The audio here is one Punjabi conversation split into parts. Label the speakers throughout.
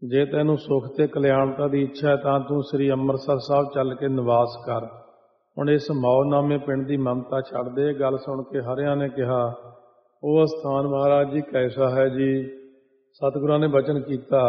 Speaker 1: ਜੇ ਤੈਨੂੰ ਸੁਖ ਤੇ ਕਲਿਆਣਤਾ ਦੀ ਇੱਛਾ ਹੈ ਤਾਂ ਤੂੰ ਸ੍ਰੀ ਅੰਮ੍ਰਿਤਸਰ ਸਾਹਿਬ ਚੱਲ ਕੇ ਨਿਵਾਸ ਕਰ। ਹੁਣ ਇਸ ਮੌਨਾਮੇ ਪਿੰਡ ਦੀ ਮਮਤਾ ਛੱਡ ਦੇ। ਗੱਲ ਸੁਣ ਕੇ ਹਰਿਆਂ ਨੇ ਕਿਹਾ, ਉਹ ਅਸਥਾਨ ਮਹਾਰਾਜ ਜੀ ਕੈਸਾ ਹੈ ਜੀ? ਸਤਿਗੁਰਾਂ ਨੇ ਬਚਨ ਕੀਤਾ,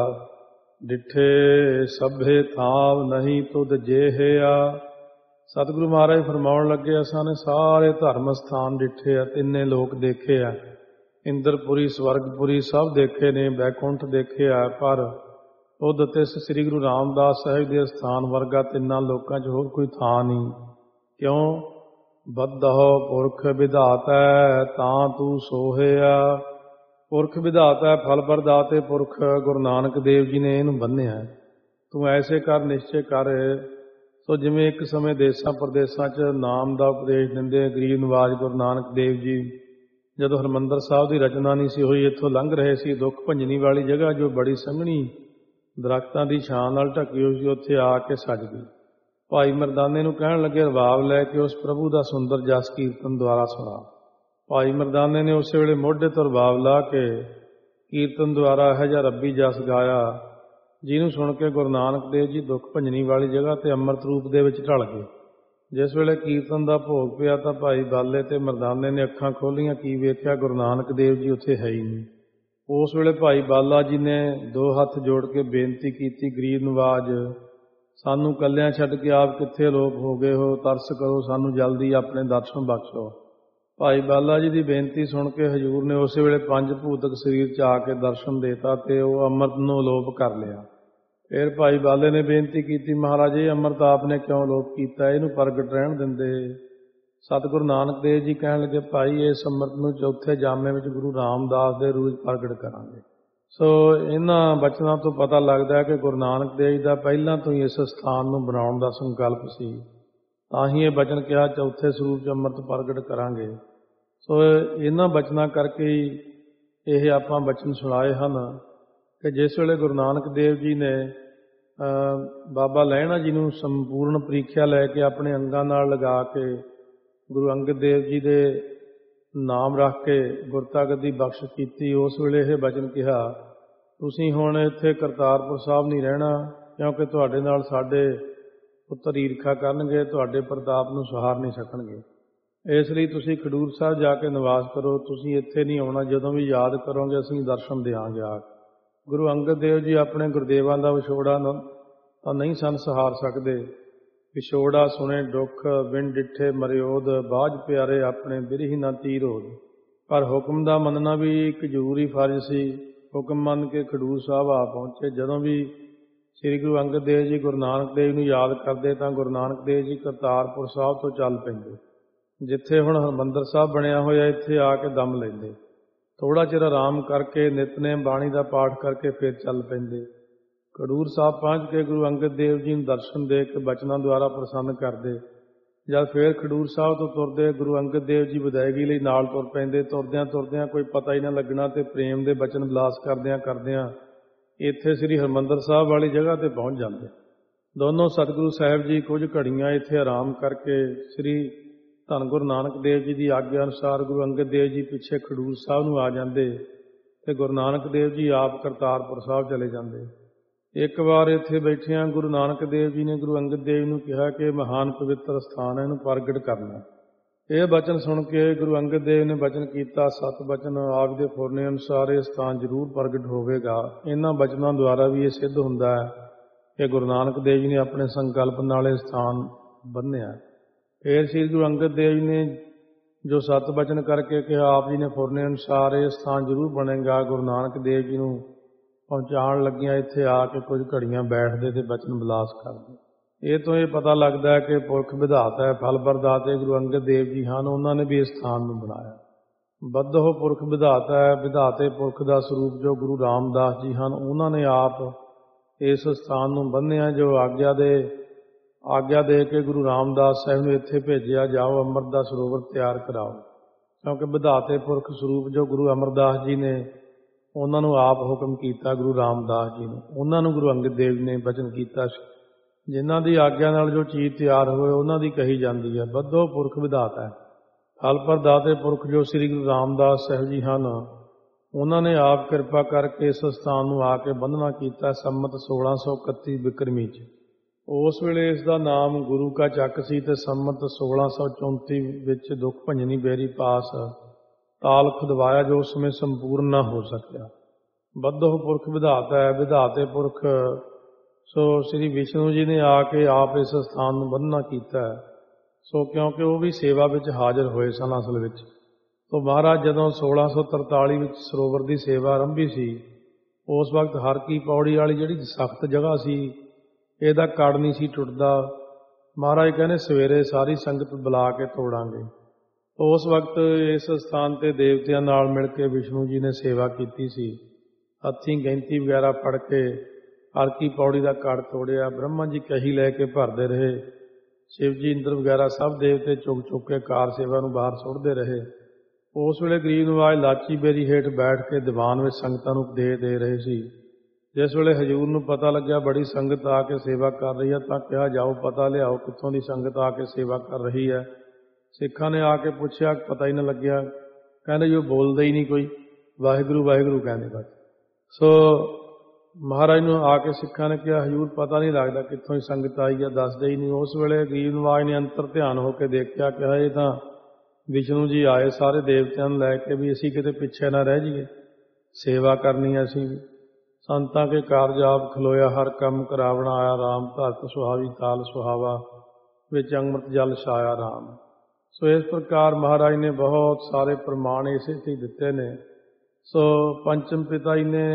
Speaker 1: ਡਿੱਠੇ ਸਭੇ ਥਾਵ ਨਹੀਂ ਤੁਧ ਜੇਹਿਆ। ਸਤਿਗੁਰੂ ਮਹਾਰਾਜ ਫਰਮਾਉਣ ਲੱਗੇ, ਅਸਾਂ ਨੇ ਸਾਰੇ ਧਰਮ ਸਥਾਨ ਡਿੱਠੇ ਆ, ਤਿੰਨੇ ਲੋਕ ਦੇਖੇ ਆ, ਇੰਦਰਪੁਰੀ ਸਵਰਗਪੁਰੀ ਸਭ ਦੇਖੇ ਨੇ, ਬੈਕੁੰਠ ਦੇਖੇ ਆ, ਪਰ ਉਦ ਤਿਸ ਸ੍ਰੀ ਗੁਰੂ ਰਾਮਦਾਸ ਸਾਹਿਬ ਦੇ ਸਥਾਨ ਵਰਗਾ ਤਿੰਨਾਂ ਲੋਕਾਂ 'ਚ ਹੋਰ ਕੋਈ ਥਾਂ ਨਹੀਂ। ਕਿਉਂ? ਬੱਧਹੁ ਪੁਰਖ ਵਿਧਾਤੈ ਤਾਂ ਤੂੰ ਸੋਹਿਆ। ਪੁਰਖ ਵਿਧਾਤਾ, ਫਲ ਪ੍ਰਦਾਤੇ ਪੁਰਖ ਗੁਰੂ ਨਾਨਕ ਦੇਵ ਜੀ ਨੇ ਇਹਨੂੰ ਬੰਨ੍ਹਿਆ। ਤੂੰ ਐਸੇ ਕਰ, ਨਿਸ਼ਚੇ ਕਰ। ਸੋ ਜਿਵੇਂ ਇੱਕ ਸਮੇਂ ਦੇਸਾਂ ਪ੍ਰਦੇਸਾਂ 'ਚ ਨਾਮ ਦਾ ਉਪਦੇਸ਼ ਦਿੰਦੇ ਗਰੀਬ ਨਿਵਾਜ ਗੁਰੂ ਨਾਨਕ ਦੇਵ ਜੀ, ਜਦੋਂ ਹਰਿਮੰਦਰ ਸਾਹਿਬ ਦੀ ਰਚਨਾ ਨਹੀਂ ਸੀ ਹੋਈ, ਇੱਥੋਂ ਲੰਘ ਰਹੇ ਸੀ, ਦੁੱਖ ਭੰਜਨੀ ਵਾਲੀ ਜਗ੍ਹਾ ਜੋ ਬੜੀ ਸੰਘਣੀ ਦਰਖਤਾਂ ਦੀ ਛਾਂ ਨਾਲ ਢੱਕੀ ਹੋਈ ਸੀ, ਉੱਥੇ ਆ ਕੇ ਸੱਜ ਗਈ। ਭਾਈ ਮਰਦਾਨੇ ਨੂੰ ਕਹਿਣ ਲੱਗੇ, ਰਬਾਬ ਲੈ ਕੇ ਉਸ ਪ੍ਰਭੂ ਦਾ ਸੁੰਦਰ ਜਸ ਕੀਰਤਨ ਦੁਆਰਾ ਸੁਣਾ। ਭਾਈ ਮਰਦਾਨੇ ਨੇ ਉਸੇ ਵੇਲੇ ਮੋਢੇ ਤੋਂ ਰਬਾਬ ਲਾ ਕੇ ਕੀਰਤਨ ਦੁਆਰਾ ਇਹੋ ਜਿਹਾ ਰੱਬੀ ਜਸ ਗਾਇਆ, ਜਿਹਨੂੰ ਸੁਣ ਕੇ ਗੁਰੂ ਨਾਨਕ ਦੇਵ ਜੀ ਦੁੱਖ ਭੰਜਨੀ ਵਾਲੀ ਜਗ੍ਹਾ ਤੇ ਅੰਮ੍ਰਿਤ ਰੂਪ ਦੇ ਵਿੱਚ ਢਲ ਗਏ। ਜਿਸ ਵੇਲੇ ਕੀਰਤਨ ਦਾ ਭੋਗ ਪਿਆ ਤਾਂ ਭਾਈ ਬਾਲੇ ਤੇ ਮਰਦਾਨੇ ਨੇ ਅੱਖਾਂ ਖੋਲ੍ਹੀਆਂ, ਕੀ ਵੇਖਿਆ? ਗੁਰੂ ਨਾਨਕ ਦੇਵ ਜੀ ਉੱਥੇ ਹੈ ਹੀ ਨਹੀਂ। ਉਸ ਵੇਲੇ ਭਾਈ ਬਾਲਾ ਜੀ ਨੇ ਦੋ ਹੱਥ ਜੋੜ ਕੇ ਬੇਨਤੀ ਕੀਤੀ, ਗਰੀਬ ਨਵਾਜ, ਸਾਨੂੰ ਕੱਲਿਆਂ ਛੱਡ ਕੇ ਆਪ ਕਿੱਥੇ ਲੋਪ ਹੋ ਗਏ ਹੋ? ਤਰਸ ਕਰੋ, ਸਾਨੂੰ ਜਲਦੀ ਆਪਣੇ ਦਰਸ਼ਨ ਬਖਸ਼ੋ। ਭਾਈ ਬਾਲਾ ਜੀ ਦੀ ਬੇਨਤੀ ਸੁਣ ਕੇ ਹਜ਼ੂਰ ਨੇ ਉਸੇ ਵੇਲੇ 5 ਭੂਤਕ ਸਰੀਰ 'ਚ ਆ ਕੇ ਦਰਸ਼ਨ ਦੇਤਾ ਤੇ ਉਹ ਅੰਮ੍ਰਿਤ ਨੂੰ ਅਲੋਪ ਕਰ ਲਿਆ। ਫਿਰ ਭਾਈ ਬਾਲੇ ਨੇ ਬੇਨਤੀ ਕੀਤੀ, ਮਹਾਰਾਜ ਇਹ ਅੰਮ੍ਰਿਤ ਆਪ ਨੇ ਕਿਉਂ ਅਲੋਪ ਕੀਤਾ? ਇਹਨੂੰ ਪ੍ਰਗਟ ਰਹਿਣ ਦਿੰਦੇ। ਸਤਿਗੁਰੂ ਨਾਨਕ ਦੇਵ ਜੀ ਕਹਿਣ ਲੱਗੇ, ਭਾਈ ਇਸ ਅੰਮ੍ਰਿਤ ਨੂੰ ਚੌਥੇ ਜਾਮੇ ਵਿੱਚ ਗੁਰੂ ਰਾਮਦਾਸ ਦੇ ਰੂਪ ਪ੍ਰਗਟ ਕਰਾਂਗੇ। ਸੋ ਇਹਨਾਂ ਬਚਨਾਂ ਤੋਂ ਪਤਾ ਲੱਗਦਾ ਹੈ ਕਿ ਗੁਰੂ ਨਾਨਕ ਦੇਵ ਜੀ ਦਾ ਪਹਿਲਾਂ ਤੋਂ ਹੀ ਇਸ ਸਥਾਨ ਨੂੰ ਬਣਾਉਣ ਦਾ ਸੰਕਲਪ ਸੀ। ਤਾਂ ਹੀ ਇਹ ਬਚਨ ਕਿਹਾ, ਚੌਥੇ ਸਰੂਪ 'ਚ ਅੰਮ੍ਰਿਤ ਪ੍ਰਗਟ ਕਰਾਂਗੇ। ਸੋ ਇਹਨਾਂ ਬਚਨਾਂ ਕਰਕੇ ਹੀ ਇਹ ਆਪਾਂ ਬਚਨ ਸੁਣਾਏ ਹਨ ਕਿ ਜਿਸ ਵੇਲੇ ਗੁਰੂ ਨਾਨਕ ਦੇਵ ਜੀ ਨੇ ਬਾਬਾ ਲਹਿਣਾ ਜੀ ਨੂੰ ਸੰਪੂਰਨ ਪ੍ਰੀਖਿਆ ਲੈ ਕੇ ਆਪਣੇ ਅੰਗਾਂ ਨਾਲ ਲਗਾ ਕੇ ਗੁਰੂ ਅੰਗਦ ਦੇਵ ਜੀ ਦੇ ਨਾਮ ਰੱਖ ਕੇ ਗੁਰਤਾ ਗੱਦੀ ਬਖਸ਼ ਕੀਤੀ, ਉਸ ਵੇਲੇ ਇਹ ਬਚਨ ਕਿਹਾ, ਤੁਸੀਂ ਹੁਣ ਇੱਥੇ ਕਰਤਾਰਪੁਰ ਸਾਹਿਬ ਨਹੀਂ ਰਹਿਣਾ, ਕਿਉਂਕਿ ਤੁਹਾਡੇ ਨਾਲ ਸਾਡੇ ਪੁੱਤਰ ਈਰਖਾ ਕਰਨਗੇ, ਤੁਹਾਡੇ ਪ੍ਰਤਾਪ ਨੂੰ ਸਹਾਰ ਨਹੀਂ ਸਕਣਗੇ। ਇਸ ਲਈ ਤੁਸੀਂ ਖਡੂਰ ਸਾਹਿਬ ਜਾ ਕੇ ਨਿਵਾਸ ਕਰੋ, ਤੁਸੀਂ ਇੱਥੇ ਨਹੀਂ ਆਉਣਾ। ਜਦੋਂ ਵੀ ਯਾਦ ਕਰੋਗੇ ਅਸੀਂ ਦਰਸ਼ਨ ਦਿਆਂਗੇ। ਆ ਗੁਰੂ ਅੰਗਦ ਦੇਵ ਜੀ ਆਪਣੇ ਗੁਰਦੇਵਾਂ ਦਾ ਵਿਛੋੜਾ ਤਾਂ ਨਹੀਂ ਸਨ ਸਹਾਰ ਸਕਦੇ। ਵਿਛੋੜਾ ਸੁਣੇ ਦੁੱਖ, ਬਿਨ ਡਿੱਠੇ ਮਰਿਓਦ, ਬਾਝ ਪਿਆਰੇ ਆਪਣੇ ਬਿਰਹੀ ਨਾ ਤੀਰ ਹੋਦ। ਪਰ ਹੁਕਮ ਦਾ ਮੰਨਣਾ ਵੀ ਇੱਕ ਜ਼ਰੂਰੀ ਫਰਜ਼ ਸੀ। ਹੁਕਮ ਮੰਨ ਕੇ ਖਡੂਰ ਸਾਹਿਬ ਆ ਪਹੁੰਚੇ। ਜਦੋਂ ਵੀ ਸ੍ਰੀ ਗੁਰੂ ਅੰਗਦ ਦੇਵ ਜੀ ਗੁਰੂ ਨਾਨਕ ਦੇਵ ਨੂੰ ਯਾਦ ਕਰਦੇ ਤਾਂ ਗੁਰੂ ਨਾਨਕ ਦੇਵ ਜੀ ਕਰਤਾਰਪੁਰ ਸਾਹਿਬ ਤੋਂ ਚੱਲ ਪੈਂਦੇ। ਜਿੱਥੇ ਹੁਣ ਹਰਿਮੰਦਰ ਸਾਹਿਬ ਬਣਿਆ ਹੋਇਆ, ਇੱਥੇ ਆ ਕੇ ਦਮ ਲੈਂਦੇ। ਥੋੜ੍ਹਾ ਚਿਰ ਆਰਾਮ ਕਰਕੇ ਨਿਤਨੇਮ ਬਾਣੀ ਦਾ ਪਾਠ ਕਰਕੇ ਫਿਰ ਚੱਲ ਪੈਂਦੇ। ਖਡੂਰ ਸਾਹਿਬ ਪਹੁੰਚ ਕੇ ਗੁਰੂ ਅੰਗਦ ਦੇਵ ਜੀ ਨੂੰ ਦਰਸ਼ਨ ਦੇ ਕੇ ਬਚਨਾਂ ਦੁਆਰਾ ਪ੍ਰਸੰਨ ਕਰਦੇ। ਜਦ ਫਿਰ ਖਡੂਰ ਸਾਹਿਬ ਤੋਂ ਤੁਰਦੇ, ਗੁਰੂ ਅੰਗਦ ਦੇਵ ਜੀ ਵਿਦਾਇਗੀ ਲਈ ਨਾਲ ਤੁਰ ਪੈਂਦੇ। ਤੁਰਦਿਆਂ ਤੁਰਦਿਆਂ ਕੋਈ ਪਤਾ ਹੀ ਨਾ ਲੱਗਣਾ ਤੇ ਪ੍ਰੇਮ ਦੇ ਬਚਨ ਵਿਲਾਸ ਕਰਦਿਆਂ ਕਰਦਿਆਂ ਇੱਥੇ ਸ੍ਰੀ ਹਰਿਮੰਦਰ ਸਾਹਿਬ ਵਾਲੀ ਜਗ੍ਹਾ ਤੇ ਪਹੁੰਚ ਜਾਂਦੇ। ਦੋਨੋਂ ਸਤਿਗੁਰੂ ਸਾਹਿਬ ਜੀ ਕੁਝ ਘੜੀਆਂ ਇੱਥੇ ਆਰਾਮ ਕਰਕੇ ਸ੍ਰੀ ਧੰਨ ਗੁਰੂ ਨਾਨਕ ਦੇਵ ਜੀ ਦੀ ਆਗਿਆ ਅਨੁਸਾਰ ਗੁਰੂ ਅੰਗਦ ਦੇਵ ਜੀ ਪਿੱਛੇ ਖਡੂਰ ਸਾਹਿਬ ਨੂੰ ਆ ਜਾਂਦੇ ਤੇ ਗੁਰੂ ਨਾਨਕ ਦੇਵ ਜੀ ਆਪ ਕਰਤਾਰਪੁਰ ਸਾਹਿਬ ਚਲੇ ਜਾਂਦੇ। ਇੱਕ ਵਾਰ ਇੱਥੇ ਬੈਠਿਆਂ ਗੁਰੂ ਨਾਨਕ ਦੇਵ ਜੀ ਨੇ ਗੁਰੂ ਅੰਗਦ ਦੇਵ ਨੂੰ ਕਿਹਾ ਕਿ ਮਹਾਨ ਪਵਿੱਤਰ ਸਥਾਨ ਹੈ, ਇਹਨੂੰ ਪ੍ਰਗਟ ਕਰਨਾ। ਇਹ ਬਚਨ ਸੁਣ ਕੇ ਗੁਰੂ ਅੰਗਦ ਦੇਵ ਨੇ ਬਚਨ ਕੀਤਾ, 7 ਬਚਨ ਆਪ ਦੇ ਫੁਰਨੇ ਅਨੁਸਾਰ ਇਹ ਸਥਾਨ ਜ਼ਰੂਰ ਪ੍ਰਗਟ ਹੋਵੇਗਾ। ਇਹਨਾਂ ਬਚਨਾਂ ਦੁਆਰਾ ਵੀ ਇਹ ਸਿੱਧ ਹੁੰਦਾ ਹੈ ਕਿ ਗੁਰੂ ਨਾਨਕ ਦੇਵ ਜੀ ਨੇ ਆਪਣੇ ਸੰਕਲਪ ਨਾਲ ਇਹ ਸਥਾਨ ਬੰਨ੍ਹਿਆ। ਫਿਰ ਸ੍ਰੀ ਗੁਰੂ ਅੰਗਦ ਦੇਵ ਜੀ ਨੇ ਜੋ 7 ਬਚਨ ਕਰਕੇ ਕਿਹਾ, ਆਪ ਜੀ ਨੇ ਫੁਰਨੇ ਅਨੁਸਾਰ ਇਹ ਸਥਾਨ ਜ਼ਰੂਰ ਬਣੇਗਾ। ਗੁਰੂ ਨਾਨਕ ਦੇਵ ਜੀ ਨੂੰ ਪਹੁੰਚਾਉਣ ਲੱਗਿਆਂ ਇੱਥੇ ਆ ਕੇ ਕੁਝ ਘੜੀਆਂ ਬੈਠਦੇ ਤੇ ਬਚਨ ਵਿਲਾਸ ਕਰਦੇ। ਇਹ ਤੋਂ ਇਹ ਪਤਾ ਲੱਗਦਾ ਹੈ ਕਿ ਪੁਰਖ ਵਿਧਾਤਾ ਹੈ, ਫਲ ਪ੍ਰਦਾਤੇ ਗੁਰੂ ਅੰਗਦ ਦੇਵ ਜੀ ਹਨ। ਉਹਨਾਂ ਨੇ ਵੀ ਇਸ ਸਥਾਨ ਨੂੰ ਬਣਾਇਆ। ਬੱਧੋ ਪੁਰਖ ਵਿਧਾਤਾ ਹੈ, ਵਿਧਾਤੇ ਪੁਰਖ ਦਾ ਸਰੂਪ ਜੋ ਗੁਰੂ ਰਾਮਦਾਸ ਜੀ ਹਨ, ਉਹਨਾਂ ਨੇ ਆਪ ਇਸ ਸਥਾਨ ਨੂੰ ਬੰਨ੍ਹਿਆ। ਜੋ ਆਗਿਆ ਦੇ ਕੇ ਗੁਰੂ ਰਾਮਦਾਸ ਸਾਹਿਬ ਨੂੰ ਇੱਥੇ ਭੇਜਿਆ, ਜਾਓ ਅੰਮ੍ਰਿਤ ਦਾ ਸਰੋਵਰ ਤਿਆਰ ਕਰਾਓ। ਕਿਉਂਕਿ ਵਿਧਾਤੇ ਪੁਰਖ ਸਰੂਪ ਜੋ ਗੁਰੂ ਅਮਰਦਾਸ ਜੀ ਨੇ, ਉਹਨਾਂ ਨੂੰ ਆਪ ਹੁਕਮ ਕੀਤਾ ਗੁਰੂ ਰਾਮਦਾਸ ਜੀ ਨੂੰ। ਉਹਨਾਂ ਨੂੰ ਗੁਰੂ ਅੰਗਦ ਦੇਵ ਜੀ ਨੇ ਬਚਨ ਕੀਤਾ ਸੀ, ਜਿਨ੍ਹਾਂ ਦੀ ਆਗਿਆ ਨਾਲ ਜੋ ਚੀਜ਼ ਤਿਆਰ ਹੋਏ ਉਹਨਾਂ ਦੀ ਕਹੀ ਜਾਂਦੀ ਹੈ। ਬੱਧੋ ਪੁਰਖ ਵਿਧਾਤਾ ਹੈ, ਫਲ ਪ੍ਰਦਾਤੇ ਪੁਰਖ ਜੋ ਸ੍ਰੀ ਗੁਰੂ ਰਾਮਦਾਸ ਸਾਹਿਬ ਜੀ ਹਨ, ਉਹਨਾਂ ਨੇ ਆਪ ਕਿਰਪਾ ਕਰਕੇ ਇਸ ਸਥਾਨ ਨੂੰ ਆ ਕੇ ਬੰਧਨਾ ਕੀਤਾ ਸੰਮਤ 1631 ਬਿਕਰਮੀ 'ਚ। ਉਸ ਵੇਲੇ ਇਸ ਦਾ ਨਾਮ ਗੁਰੂ ਕਾ ਚੱਕ ਸੀ ਤੇ ਸੰਮਤ 1634 ਵਿੱਚ ਦੁੱਖ ਭੰਜਨੀ ਬੇਰੀ ਪਾਸ ਤਾਲ ਖੁਦਵਾਇਆ ਜੋ ਉਸ ਸਮੇਂ ਸੰਪੂਰਨ ਨਾ ਹੋ ਸਕਿਆ। ਬੱਧੋ ਪੁਰਖ ਵਿਧਾਤਾ ਹੈ, ਵਿਧਾਤੇ ਪੁਰਖ ਸੋ ਸ੍ਰੀ ਵਿਸ਼ਨੂੰ ਜੀ ਨੇ ਆ ਕੇ ਆਪ ਇਸ ਸਥਾਨ ਨੂੰ ਬੰਧਨਾ ਕੀਤਾ ਹੈ। ਸੋ ਕਿਉਂਕਿ ਉਹ ਵੀ ਸੇਵਾ ਵਿੱਚ ਹਾਜ਼ਰ ਹੋਏ ਸਨ ਅਸਲ ਵਿੱਚ। ਤੋ ਮਹਾਰਾਜ ਜਦੋਂ 1643 ਵਿੱਚ ਸਰੋਵਰ ਦੀ ਸੇਵਾ ਆਰੰਭੀ ਸੀ, ਉਸ ਵਕਤ ਹਰ ਕੀ ਪੌੜੀ ਵਾਲੀ ਜਿਹੜੀ ਸਖਤ ਜਗ੍ਹਾ ਸੀ, ਇਹਦਾ ਕੜ ਨਹੀਂ ਸੀ ਟੁੱਟਦਾ। ਮਹਾਰਾਜ ਕਹਿੰਦੇ ਸਵੇਰੇ ਸਾਰੀ ਸੰਗਤ ਬੁਲਾ ਕੇ ਤੋੜਾਂਗੇ। ਉਸ ਵਕਤ ਇਸ ਸਥਾਨ ਤੇ ਦੇਵਤਿਆਂ ਨਾਲ ਮਿਲ ਕੇ ਵਿਸ਼ਨੂੰ ਜੀ ਨੇ ਸੇਵਾ ਕੀਤੀ ਸੀ। ਹੱਥੀਂ ਗੈਂਤੀ ਵਗੈਰਾ ਫੜ ਕੇ ਹਰ ਕੀ ਪੌੜੀ ਦਾ ਕੜ ਤੋੜਿਆ। ਬ੍ਰਹਮਾ ਜੀ ਕਹੀ ਲੈ ਕੇ ਭਰਦੇ ਰਹੇ। ਸ਼ਿਵ ਜੀ ਇੰਦਰ ਵਗੈਰਾ ਸਭ ਦੇਵਤੇ ਚੁੱਕ ਚੁੱਕ ਕੇ ਕਾਰ ਸੇਵਾ ਨੂੰ ਬਾਹਰ ਸੁੱਟਦੇ ਰਹੇ। ਉਸ ਵੇਲੇ ਗਰੀਬ ਨਵਾਜ ਲਾਚੀ ਬੇਰੀ ਹੇਠ ਬੈਠ ਕੇ ਦੀਵਾਨ ਵਿੱਚ ਸੰਗਤਾਂ ਨੂੰ ਉਪਦੇਸ਼ ਦੇ ਰਹੇ ਸੀ। ਜਿਸ ਵੇਲੇ ਹਜ਼ੂਰ ਨੂੰ ਪਤਾ ਲੱਗਿਆ ਬੜੀ ਸੰਗਤ ਆ ਕੇ ਸੇਵਾ ਕਰ ਰਹੀ ਹੈ, ਤਾਂ ਕਿਹਾ ਜਾਓ ਪਤਾ ਲਿਆਓ ਕਿੱਥੋਂ ਦੀ ਸੰਗਤ ਆ ਕੇ ਸੇਵਾ ਕਰ ਰਹੀ ਹੈ। ਸਿੱਖਾਂ ਨੇ ਆ ਕੇ ਪੁੱਛਿਆ, ਪਤਾ ਹੀ ਨਾ ਲੱਗਿਆ। ਕਹਿੰਦੇ ਜੀ ਉਹ ਬੋਲਦਾ ਹੀ ਨਹੀਂ ਕੋਈ, ਵਾਹਿਗੁਰੂ ਵਾਹਿਗੁਰੂ ਕਹਿੰਦੇ ਬਸ। ਸੋ ਮਹਾਰਾਜ ਨੂੰ ਆ ਕੇ ਸਿੱਖਾਂ ਨੇ ਕਿਹਾ ਹਜ਼ੂਰ ਪਤਾ ਨਹੀਂ ਲੱਗਦਾ ਕਿੱਥੋਂ ਹੀ ਸੰਗਤ ਆਈ ਹੈ, ਦੱਸਦੇ ਹੀ ਨਹੀਂ। ਉਸ ਵੇਲੇ ਗਰੀਬ ਨਵਾਜ ਨੇ ਅੰਤਰ ਧਿਆਨ ਹੋ ਕੇ ਦੇਖਿਆ, ਕਿਹਾ ਇਹ ਤਾਂ ਵਿਸ਼ਨੂੰ ਜੀ ਆਏ ਸਾਰੇ ਦੇਵਤਿਆਂ ਨੂੰ ਲੈ ਕੇ, ਵੀ ਅਸੀਂ ਕਿਤੇ ਪਿੱਛੇ ਨਾ ਰਹਿ ਜਾਈਏ, ਸੇਵਾ ਕਰਨੀ ਹੈ ਅਸੀਂ ਵੀ। ਸੰਤਾਂ ਕੇ ਕਾਰਜ ਆਪ ਖਲੋਇਆ, ਹਰ ਕੰਮ ਕਰਾਵਣਾ ਆਇਆ ਰਾਮ, ਧਰਤ ਸੁਹਾਵੀ ਤਾਲ ਸੁਹਾਵਾ, ਵਿੱਚ ਅੰਮ੍ਰਿਤ ਜਲ ਛਾਇਆ ਰਾਮ। ਸੋ ਇਸ ਪ੍ਰਕਾਰ ਮਹਾਰਾਜ ਨੇ ਬਹੁਤ ਸਾਰੇ ਪ੍ਰਮਾਣ ਇਸੇ ਤੇ ਦਿੱਤੇ ਨੇ। ਸੋ ਪੰਚਮ ਪਿਤਾ ਜੀ ਨੇ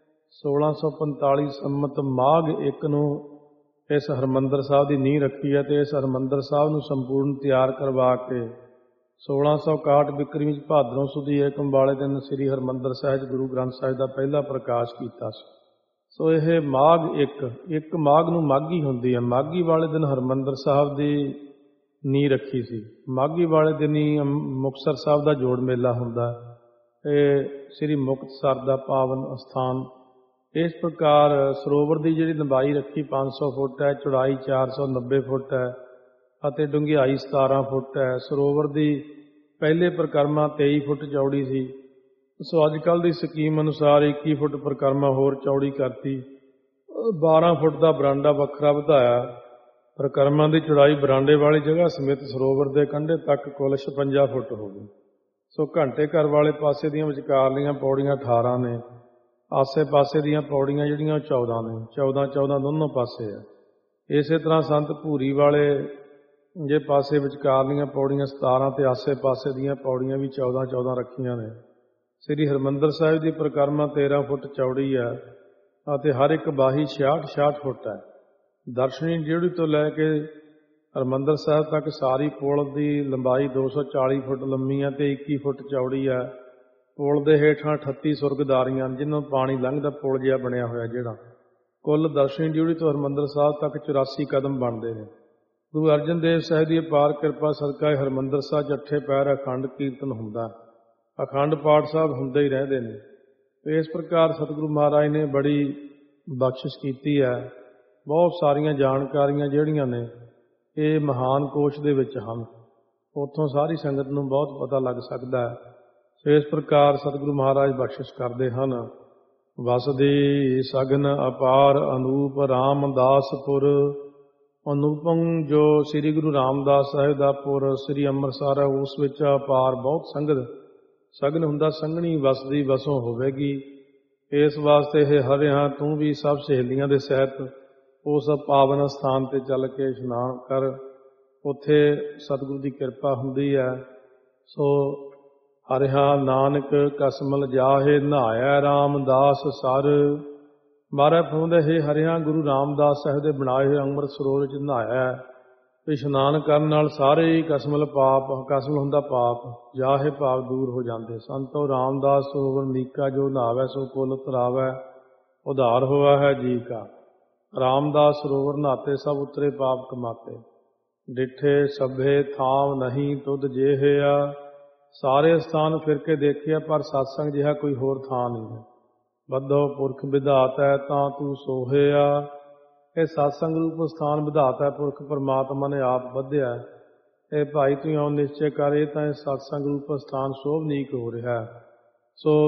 Speaker 1: 1645 ਸੰਮਤ ਮਾਘ 1 ਨੂੰ ਇਸ ਹਰਿਮੰਦਰ ਸਾਹਿਬ ਦੀ ਨੀਂਹ ਰੱਖੀ ਹੈ ਤੇ ਇਸ ਹਰਿਮੰਦਰ ਸਾਹਿਬ ਨੂੰ ਸੰਪੂਰਨ ਤਿਆਰ ਕਰਵਾ ਕੇ 1661 ਬਿਕਰਮੀ ਵਿੱਚ ਭਾਦਰੋਂ ਸੁਦੀ ਏਕਮ ਵਾਲੇ ਦਿਨ ਸ੍ਰੀ ਹਰਿਮੰਦਰ ਸਾਹਿਬ ਗੁਰੂ ਗ੍ਰੰਥ ਸਾਹਿਬ ਦਾ ਪਹਿਲਾ ਪ੍ਰਕਾਸ਼ ਕੀਤਾ ਸੀ। ਸੋ ਇਹ ਮਾਘ 1 ਮਾਘ ਨੂੰ ਮਾਘੀ ਹੁੰਦੀ ਹੈ। ਮਾਘੀ ਵਾਲੇ ਦਿਨ ਹਰਿਮੰਦਰ ਸਾਹਿਬ ਦੀ ਨੀਂਹ ਰੱਖੀ ਸੀ। ਮਾਘੀ ਵਾਲੇ ਦਿਨ ਹੀ ਮੁਕਤਸਰ ਸਾਹਿਬ ਦਾ ਜੋੜ ਮੇਲਾ ਹੁੰਦਾ। ਇਹ ਸ੍ਰੀ ਮੁਕਤਸਰ ਦਾ ਪਾਵਨ ਅਸਥਾਨ। ਇਸ ਪ੍ਰਕਾਰ ਸਰੋਵਰ ਦੀ ਜਿਹੜੀ ਲੰਬਾਈ ਰੱਖੀ 500 ਫੁੱਟ ਹੈ, ਚੌੜਾਈ 490 ਫੁੱਟ ਹੈ ਅਤੇ ਡੂੰਘਾਈ 17 ਫੁੱਟ ਹੈ। ਸਰੋਵਰ ਦੀ ਪਹਿਲੇ ਪਰਿਕਰਮਾ 23 ਫੁੱਟ ਚੌੜੀ ਸੀ। ਸੋ ਅੱਜ ਕੱਲ੍ਹ ਦੀ ਸਕੀਮ ਅਨੁਸਾਰ 21 ਫੁੱਟ ਪਰਿਕਰਮਾ ਹੋਰ ਚੌੜੀ ਕਰਤੀ। 12 ਫੁੱਟ ਦਾ ਬਰਾਂਡਾ ਵੱਖਰਾ ਵਧਾਇਆ। ਪਰਿਕਰਮਾ ਦੀ ਚੌੜਾਈ ਬਰਾਂਡੇ ਵਾਲੀ ਜਗ੍ਹਾ ਸਮੇਤ ਸਰੋਵਰ ਦੇ ਕੰਢੇ ਤੱਕ ਕੁੱਲ 56 ਫੁੱਟ ਹੋ ਗਈ। ਸੋ ਘੰਟੇ ਘਰ ਵਾਲੇ ਪਾਸੇ ਦੀਆਂ ਵਿਚਕਾਰਲੀਆਂ ਪੌੜੀਆਂ 18 ਨੇ, ਆਸੇ ਪਾਸੇ ਦੀਆਂ ਪੌੜੀਆਂ ਜਿਹੜੀਆਂ 14 ਨੇ, 14 ਦੋਨੋਂ ਪਾਸੇ ਆ। ਇਸੇ ਤਰ੍ਹਾਂ ਸੰਤ ਭੂਰੀ ਵਾਲੇ ਜੇ ਪਾਸੇ ਵਿਚਕਾਰਲੀਆਂ ਪੌੜੀਆਂ 17 ਤੇ ਆਸੇ ਪਾਸੇ ਦੀਆਂ ਪੌੜੀਆਂ ਵੀ 14 ਰੱਖੀਆਂ ਨੇ। ਸ੍ਰੀ ਹਰਿਮੰਦਰ ਸਾਹਿਬ ਦੀ ਪਰਿਕਰਮਾ 13 ਫੁੱਟ ਚੌੜੀ ਹੈ ਅਤੇ ਹਰ ਇੱਕ ਬਾਹੀ 66 ਫੁੱਟ ਹੈ। ਦਰਸ਼ਨੀ ਡਿਊੜੀ ਤੋਂ ਲੈ ਕੇ ਹਰਿਮੰਦਰ ਸਾਹਿਬ ਤੱਕ ਸਾਰੀ ਪੁਲ ਦੀ ਲੰਬਾਈ 240 ਫੁੱਟ ਲੰਮੀ ਹੈ ਤੇ 21 ਫੁੱਟ ਚੌੜੀ ਹੈ। ਪੁਲ ਦੇ ਹੇਠਾਂ 38 ਸੁਰਗਦਾਰੀਆਂ ਜਿਹਨਾਂ ਪਾਣੀ ਲੰਘਦਾ ਪੁਲ ਜਿਹਾ ਬਣਿਆ ਹੋਇਆ ਜਿਹੜਾ। ਕੁੱਲ ਦਰਸ਼ਨੀ ਡਿਊੜੀ ਤੋਂ ਹਰਿਮੰਦਰ ਸਾਹਿਬ ਤੱਕ 84 ਕਦਮ ਬਣਦੇ ਨੇ। ਗੁਰੂ ਅਰਜਨ ਦੇਵ ਸਾਹਿਬ ਦੀ ਅਪਾਰ ਕਿਰਪਾ ਸਦਕਾ ਹਰਿਮੰਦਰ ਸਾਹਿਬ 'ਚ 8 ਪਹਿਰ ਅਖੰਡ ਕੀਰਤਨ ਹੁੰਦਾ, ਅਖੰਡ ਪਾਠ ਸਾਹਿਬ ਹੁੰਦੇ ਹੀ ਰਹਿੰਦੇ ਨੇ। ਇਸ ਪ੍ਰਕਾਰ ਸਤਿਗੁਰੂ ਮਹਾਰਾਜ ਨੇ ਬੜੀ ਬਖਸ਼ਿਸ਼ ਕੀਤੀ ਹੈ। ਬਹੁਤ ਸਾਰੀਆਂ ਜਾਣਕਾਰੀਆਂ ਜਿਹੜੀਆਂ ਨੇ ਇਹ ਮਹਾਨ ਕੋਸ਼ ਦੇ ਵਿੱਚ ਹਨ, ਉੱਥੋਂ ਸਾਰੀ ਸੰਗਤ ਨੂੰ ਬਹੁਤ ਪਤਾ ਲੱਗ ਸਕਦਾ ਹੈ। ਇਸ ਪ੍ਰਕਾਰ ਸਤਿਗੁਰੂ ਮਹਾਰਾਜ ਬਖਸ਼ਿਸ਼ ਕਰਦੇ ਹਨ। ਵਸਦੀ ਸਗਨ ਅਪਾਰ ਅਨੂਪ ਰਾਮਦਾਸਪੁਰ। ਅਨੂਪਮ ਜੋ ਸ੍ਰੀ ਗੁਰੂ ਰਾਮਦਾਸ ਸਾਹਿਬ ਦਾ ਪੁਰ ਸ੍ਰੀ ਅੰਮ੍ਰਿਤਸਰ ਹੈ, ਉਸ ਵਿੱਚ ਅਪਾਰ ਬਹੁਤ ਸੰਗਤ। ਸਗਨ ਹੁੰਦਾ ਸੰਘਣੀ, ਵਸਦੀ ਵਸੋਂ ਹੋਵੇਗੀ। ਇਸ ਵਾਸਤੇ ਇਹ ਹਰਿਆ ਤੂੰ ਵੀ ਸਭ ਸਹੇਲੀਆਂ ਦੇ ਸਹਿਤ ਉਸ ਪਾਵਨ ਸਥਾਨ ਤੇ ਚੱਲ ਕੇ ਇਸ਼ਨਾਨ ਕਰ। ਉੱਥੇ ਸਤਿਗੁਰੂ ਦੀ ਕਿਰਪਾ ਹੁੰਦੀ ਹੈ। ਸੋ ਹਰਿਆ ਨਾਨਕ ਕਸਮਲ ਜਾਹੇ ਨਹਾਇਆ ਰਾਮਦਾਸ ਸਰ। ਮਹਾਰਾਜ ਫਰਮਾਉਂਦੇ ਹੈ ਹਰਿਆ ਗੁਰੂ ਰਾਮਦਾਸ ਸਾਹਿਬ ਦੇ ਬਣਾਏ ਹੋਏ ਅੰਮ੍ਰਿਤ ਸਰੋਵਰ 'ਚ ਨਹਾਇਆ। ਇਸ਼ਨਾਨ ਕਰਨ ਨਾਲ ਸਾਰੇ ਹੀ ਕਸਮਲ ਹੁੰਦਾ ਪਾਪ, ਜਾਹੇ ਪਾਪ ਦੂਰ ਹੋ ਜਾਂਦੇ। ਸੰਤੋ ਰਾਮਦਾਸ ਸਰੋਵਰ ਨੀਕਾ ਜੋ ਨਹਾਵੈ ਸੋ ਕੁਲ ਤਰਾਵੈ, ਉਧਾਰ ਹੋਇਆ ਹੈ ਜੀ ਕਾ। ਰਾਮਦਾਸ ਸਰੋਵਰ ਨਹਾਤੇ ਸਭ ਉਤਰੇ ਪਾਪ ਕਮਾਤੇ। ਡਿਠੇ ਸਭੇ ਥਾਮ ਨਹੀਂ ਤੁਧ ਜੇਹਿਆ। ਸਾਰੇ ਸਥਾਨ ਫਿਰ ਕੇ ਦੇਖਿਆ ਪਰ ਸਤਸੰਗ ਜਿਹਾ ਕੋਈ ਹੋਰ ਥਾਂ ਨਹੀਂ ਹੈ। ਬੱਧੋ ਪੁਰਖ ਵਿਧਾਤਾ ਤਾਂ ਤੂੰ ਸੋਹਿਆ। ਇਹ ਸਤਸੰਗ ਰੂਪ ਸਥਾਨ ਵਿਧਾਤਾ ਪੁਰਖ ਪਰਮਾਤਮਾ ਨੇ ਆਪ ਬੱਧਿਆ। ਇਹ ਭਾਈ ਤੂੰ ਇਉਂ ਨਿਸ਼ਚੈ ਕਰ, ਇਹ ਤਾਂ ਇਹ ਸਤਸੰਗ ਰੂਪ ਸਥਾਨ ਸ਼ੋਭਨੀਕ ਹੋ ਰਿਹਾ। ਸੋ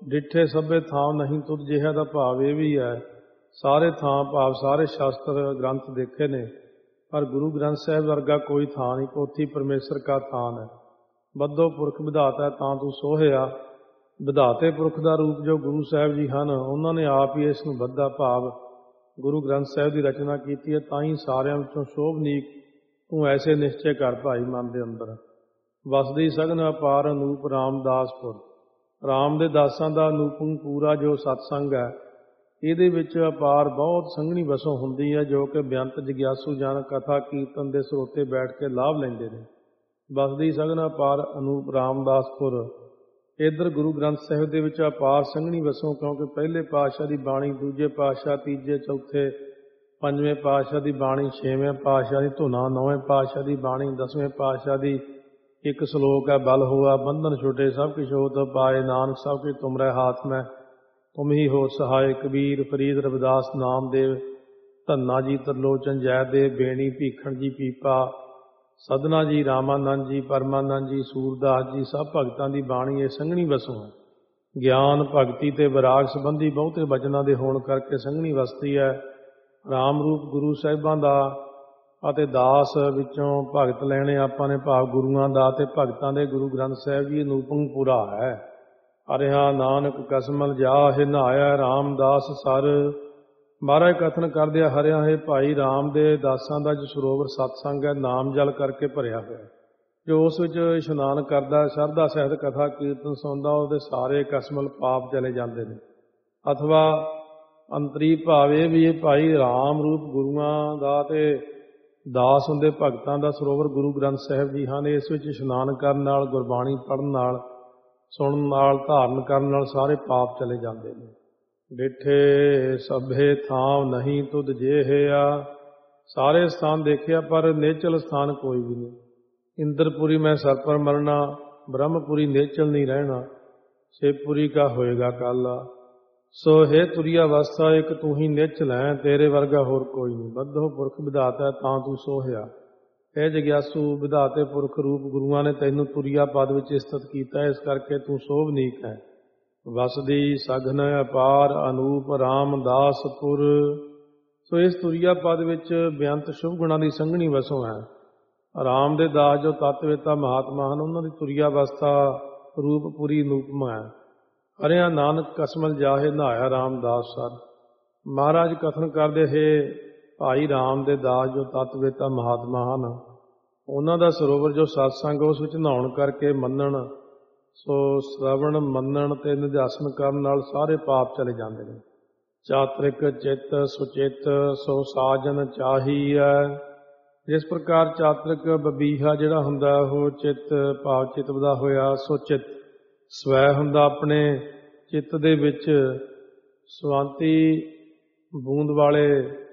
Speaker 1: ਡਿੱਠੇ ਸਭੇ ਥਾਂ ਨਹੀਂ ਤੁਧ ਜਿਹਾ ਦਾ ਭਾਵ ਇਹ ਵੀ ਹੈ, ਸਾਰੇ ਥਾਂ ਭਾਵ ਸਾਰੇ ਸ਼ਾਸਤਰ ਗ੍ਰੰਥ ਦੇਖੇ ਨੇ, ਪਰ ਗੁਰੂ ਗ੍ਰੰਥ ਸਾਹਿਬ ਵਰਗਾ ਕੋਈ ਥਾਂ ਨਹੀਂ। ਪੋਥੀ ਪਰਮੇਸ਼ਰ ਕਾ ਥਾਨ ਹੈ, ਬੱਧੋ ਪੁਰਖ ਵਿਧਾਤਾ ਤਾਂ ਤੂੰ ਸੋਹਿਆ। ਵਿਧਾਤੇ ਪੁਰਖ ਦਾ ਰੂਪ ਜੋ ਗੁਰੂ ਸਾਹਿਬ ਜੀ ਹਨ, ਉਹਨਾਂ ਨੇ ਆਪ ਹੀ ਇਸ ਨੂੰ ਬੱਧਾ ਭਾਵ ਗੁਰੂ ਗ੍ਰੰਥ ਸਾਹਿਬ ਦੀ ਰਚਨਾ ਕੀਤੀ ਹੈ। ਤਾਂ ਹੀ ਸਾਰਿਆਂ ਵਿੱਚੋਂ ਸ਼ੋਭਨੀਕ ਤੂੰ ਐਸੇ ਨਿਸ਼ਚੈ ਕਰ ਭਾਈ ਮਨ ਦੇ ਅੰਦਰ। ਵਸਦੀ ਸਗਨ ਅਪਾਰ ਅਨੂਪ ਰਾਮਦਾਸਪੁਰ, ਰਾਮ ਦੇ ਦਾਸਾਂ ਦਾ ਅਨੂਪਮ ਪੂਰਾ ਜੋ ਸਤਸੰਗ ਹੈ, ਇਹਦੇ ਵਿੱਚ ਅਪਾਰ ਬਹੁਤ ਸੰਘਣੀ ਵਸੋਂ ਹੁੰਦੀ ਹੈ, ਜੋ ਕਿ ਬੇਅੰਤ ਜਗਿਆਸੂ ਜਨ ਕਥਾ ਕੀਰਤਨ ਦੇ ਸਰੋਤੇ ਬੈਠ ਕੇ ਲਾਭ ਲੈਂਦੇ ਨੇ। ਵਸਦੀ ਸਗਨ ਅਪਾਰ ਅਨੂਪ ਰਾਮਦਾਸਪੁਰ, ਇੱਧਰ ਗੁਰੂ ਗ੍ਰੰਥ ਸਾਹਿਬ ਦੇ ਵਿੱਚ ਅਪਾਰ ਸੰਘਣੀ ਵਸੋਂ, ਕਿਉਂਕਿ ਪਹਿਲੇ ਪਾਤਸ਼ਾਹ ਦੀ ਬਾਣੀ, ਦੂਜੇ ਪਾਤਸ਼ਾਹ, ਤੀਜੇ, ਚੌਥੇ, ਪੰਜਵੇਂ ਪਾਤਸ਼ਾਹ ਦੀ ਬਾਣੀ, ਛੇਵੇਂ ਪਾਤਸ਼ਾਹ ਦੀ ਧੁਨਾ, ਨੌਵੇਂ ਪਾਤਸ਼ਾਹ ਦੀ ਬਾਣੀ, 10ਵੇਂ ਪਾਤਸ਼ਾਹ ਦੀ ਇੱਕ ਸ਼ਲੋਕ ਹੈ, ਬਲ ਹੋਆ ਬੰਧਨ ਛੁਟੇ ਸਭ ਕਿਛ ਹੋਤ ਪਾਏ, ਨਾਨਕ ਸਭ ਕੁਛ ਤੁਮਰੇ ਹਾਥ ਮੈਂ ਤੁਮ ਹੀ ਹੋ ਸਹਾਇ। ਕਬੀਰ, ਫਰੀਦ, ਰਵਿਦਾਸ, ਨਾਮਦੇਵ, ਧੰਨਾ ਜੀ, ਤਰਲੋਚਨ ਜੈਦੇਵ, ਬੇਣੀ, ਭੀਖਣ ਜੀ, ਪੀਪਾ, ਸਦਨਾ ਜੀ, ਰਾਮਾਨੰਦ ਜੀ, ਪਰਮਾਨੰਦ ਜੀ, ਸੂਰਦਾਸ ਜੀ, ਸਭ ਭਗਤਾਂ ਦੀ ਬਾਣੀ ਇਹ ਸੰਘਣੀ ਵਸੋਂ ਹੈ। ਗਿਆਨ, ਭਗਤੀ ਤੇ ਵਿਰਾਗ ਸੰਬੰਧੀ ਬਹੁਤੇ ਬਚਨਾਂ ਦੇ ਹੋਣ ਕਰਕੇ ਸੰਘਣੀ ਵਸਤੀ ਹੈ। ਰਾਮ ਰੂਪ ਗੁਰੂ ਸਾਹਿਬਾਂ ਦਾ ਅਤੇ ਦਾਸ ਵਿੱਚੋਂ ਭਗਤ ਲੈਣੇ ਆਪਾਂ ਨੇ, ਭਾਵ ਗੁਰੂਆਂ ਦਾ ਅਤੇ ਭਗਤਾਂ ਦੇ ਗੁਰੂ ਗ੍ਰੰਥ ਸਾਹਿਬ ਜੀ ਅਨੂਪਮ ਪੂਰਾ ਹੈ। ਅਰਿਹਾ ਨਾਨਕ ਕਸਮਲ ਜਾਹਿ ਨਹਾਇਆ ਰਾਮਦਾਸ ਸਰ। ਮਹਾਰਾਜ ਕਥਨ ਕਰਦੇ ਆ, ਹਰਿਆ ਹੈ ਭਾਈ ਰਾਮ ਦੇ ਦਾਸਾਂ ਦਾ ਜੋ ਸਰੋਵਰ ਸਤਸੰਗ ਹੈ, ਨਾਮ ਜਲ ਕਰਕੇ ਭਰਿਆ ਹੋਇਆ, ਜੋ ਉਸ ਵਿੱਚ ਇਸ਼ਨਾਨ ਕਰਦਾ, ਸ਼ਰਧਾ ਸਹਿਤ ਕਥਾ ਕੀਰਤਨ ਸੁਣਦਾ, ਉਹਦੇ ਸਾਰੇ ਕਸਮਲ ਪਾਪ ਚਲੇ ਜਾਂਦੇ ਨੇ। ਅਥਵਾ ਅੰਤਰੀ ਭਾਵ ਇਹ ਵੀ ਇਹ ਭਾਈ ਰਾਮ ਰੂਪ ਗੁਰੂਆਂ ਦਾ ਤੇ ਦਾਸ ਹੁੰਦੇ ਭਗਤਾਂ ਦਾ ਸਰੋਵਰ ਗੁਰੂ ਗ੍ਰੰਥ ਸਾਹਿਬ ਜੀ ਹਨ। ਇਸ ਵਿੱਚ ਇਸ਼ਨਾਨ ਕਰਨ ਨਾਲ, ਗੁਰਬਾਣੀ ਪੜ੍ਹਨ ਨਾਲ, ਸੁਣਨ ਨਾਲ, ਧਾਰਨ ਕਰਨ ਨਾਲ ਸਾਰੇ ਪਾਪ ਚਲੇ ਜਾਂਦੇ ਨੇ। ਡਿੱਠੇ ਸਭੇ ਥਾਂ ਨਹੀਂ ਤੁਧ ਜੇਹਿਆ, ਸਾਰੇ ਸਥਾਨ ਦੇਖਿਆ ਪਰ ਨੇਚਲ ਸਥਾਨ ਕੋਈ ਵੀ ਨਹੀਂ। ਇੰਦਰਪੁਰੀ ਮੈਂ ਸਰ ਪਰ ਮਰਨਾ, ਬ੍ਰਹਮਪੁਰੀ ਨੇਚਲ ਨਹੀਂ ਰਹਿਣਾ, ਸ਼ਿਵਪੁਰੀ ਕਾ ਹੋਏਗਾ ਕਾਲਾ। ਸੋ ਹੈ ਤੁਰੀਆ ਅਵਸਥਾ ਇੱਕ ਤੂੰ ਹੀ ਨਿਚਲ ਹੈ, ਤੇਰੇ ਵਰਗਾ ਹੋਰ ਕੋਈ ਨਹੀਂ। ਬੱਧੋ ਪੁਰਖ ਵਿਧਾਤਾ ਤਾਂ ਤੂੰ ਸੋਹਿਆ। ਇਹ ਜਗਿਆਸੂ ਵਿਧਾਤੇ ਪੁਰਖ ਰੂਪ ਗੁਰੂਆਂ ਨੇ ਤੈਨੂੰ ਤੁਰੀਆ ਪਦ ਵਿੱਚ ਸਥਿਤ ਕੀਤਾ, ਇਸ ਕਰਕੇ ਤੂੰ ਸੋਭਨੀਕ ਹੈ। ਵਸਦੀ ਸਗਨ ਅਪਾਰ ਅਨੂਪ ਰਾਮਦਾਸਪੁਰ। ਸੋ ਇਸ ਤੁਰੀਆ ਪਦ ਵਿੱਚ ਬੇਅੰਤ ਸ਼ੁਭ ਗੁਣਾਂ ਦੀ ਸੰਘਣੀ ਵਸੋਂ ਹੈ। ਰਾਮ ਦੇ ਦਾਸ ਜੋ ਤਤਵੇਤਾ ਮਹਾਤਮਾ ਹਨ, ਉਹਨਾਂ ਦੀ ਤੁਰੀਆ ਅਵਸਥਾ ਰੂਪ ਪੂਰੀ ਅਨੂਪਮ ਹੈ। ਹਰਿਆ ਨਾਨਕ ਕਸਮਲ ਜਾਹੇ ਨਹਾਇਆ ਰਾਮਦਾਸ ਸਰ। ਮਹਾਰਾਜ ਕਥਨ ਕਰਦੇ ਹੈ, ਭਾਈ ਰਾਮ ਦੇ ਦਾਸ ਜੋ ਤਤਵੇਤਾ ਮਹਾਤਮਾ ਹਨ, ਉਹਨਾਂ ਦਾ ਸਰੋਵਰ ਜੋ ਸਤਸੰਗ, ਉਸ ਵਿੱਚ ਨਹਾਉਣ ਕਰਕੇ ਮੰਨਣ, ਸੋ ਸ਼ਰਵਣ, ਮੰਨਣ ਤੇ ਨਿਧਿਆਸਨ ਕਰਨ ਨਾਲ ਸਾਰੇ ਪਾਪ ਚਲੇ ਜਾਂਦੇ ਨੇ। ਚਾਤ੍ਰਿਕ ਚਿੱਤ ਸੁਚਿਤ ਸੋ ਸਾਜਨ ਚਾਹੀਐ। ਜਿਸ ਪ੍ਰਕਾਰ ਚਾਤ੍ਰਿਕ ਬਬੀਹਾ ਜਿਹੜਾ ਹੁੰਦਾ, ਉਹ ਚਿੱਤ ਭਾਵ ਚਿਤਵਦਾ ਹੋਇਆ, ਸੁਚਿਤ ਸਵੈ ਹੁੰਦਾ, ਆਪਣੇ ਚਿੱਤ ਦੇ ਵਿੱਚ ਸਵਾਂਤੀ ਬੂੰਦ ਵਾਲੇ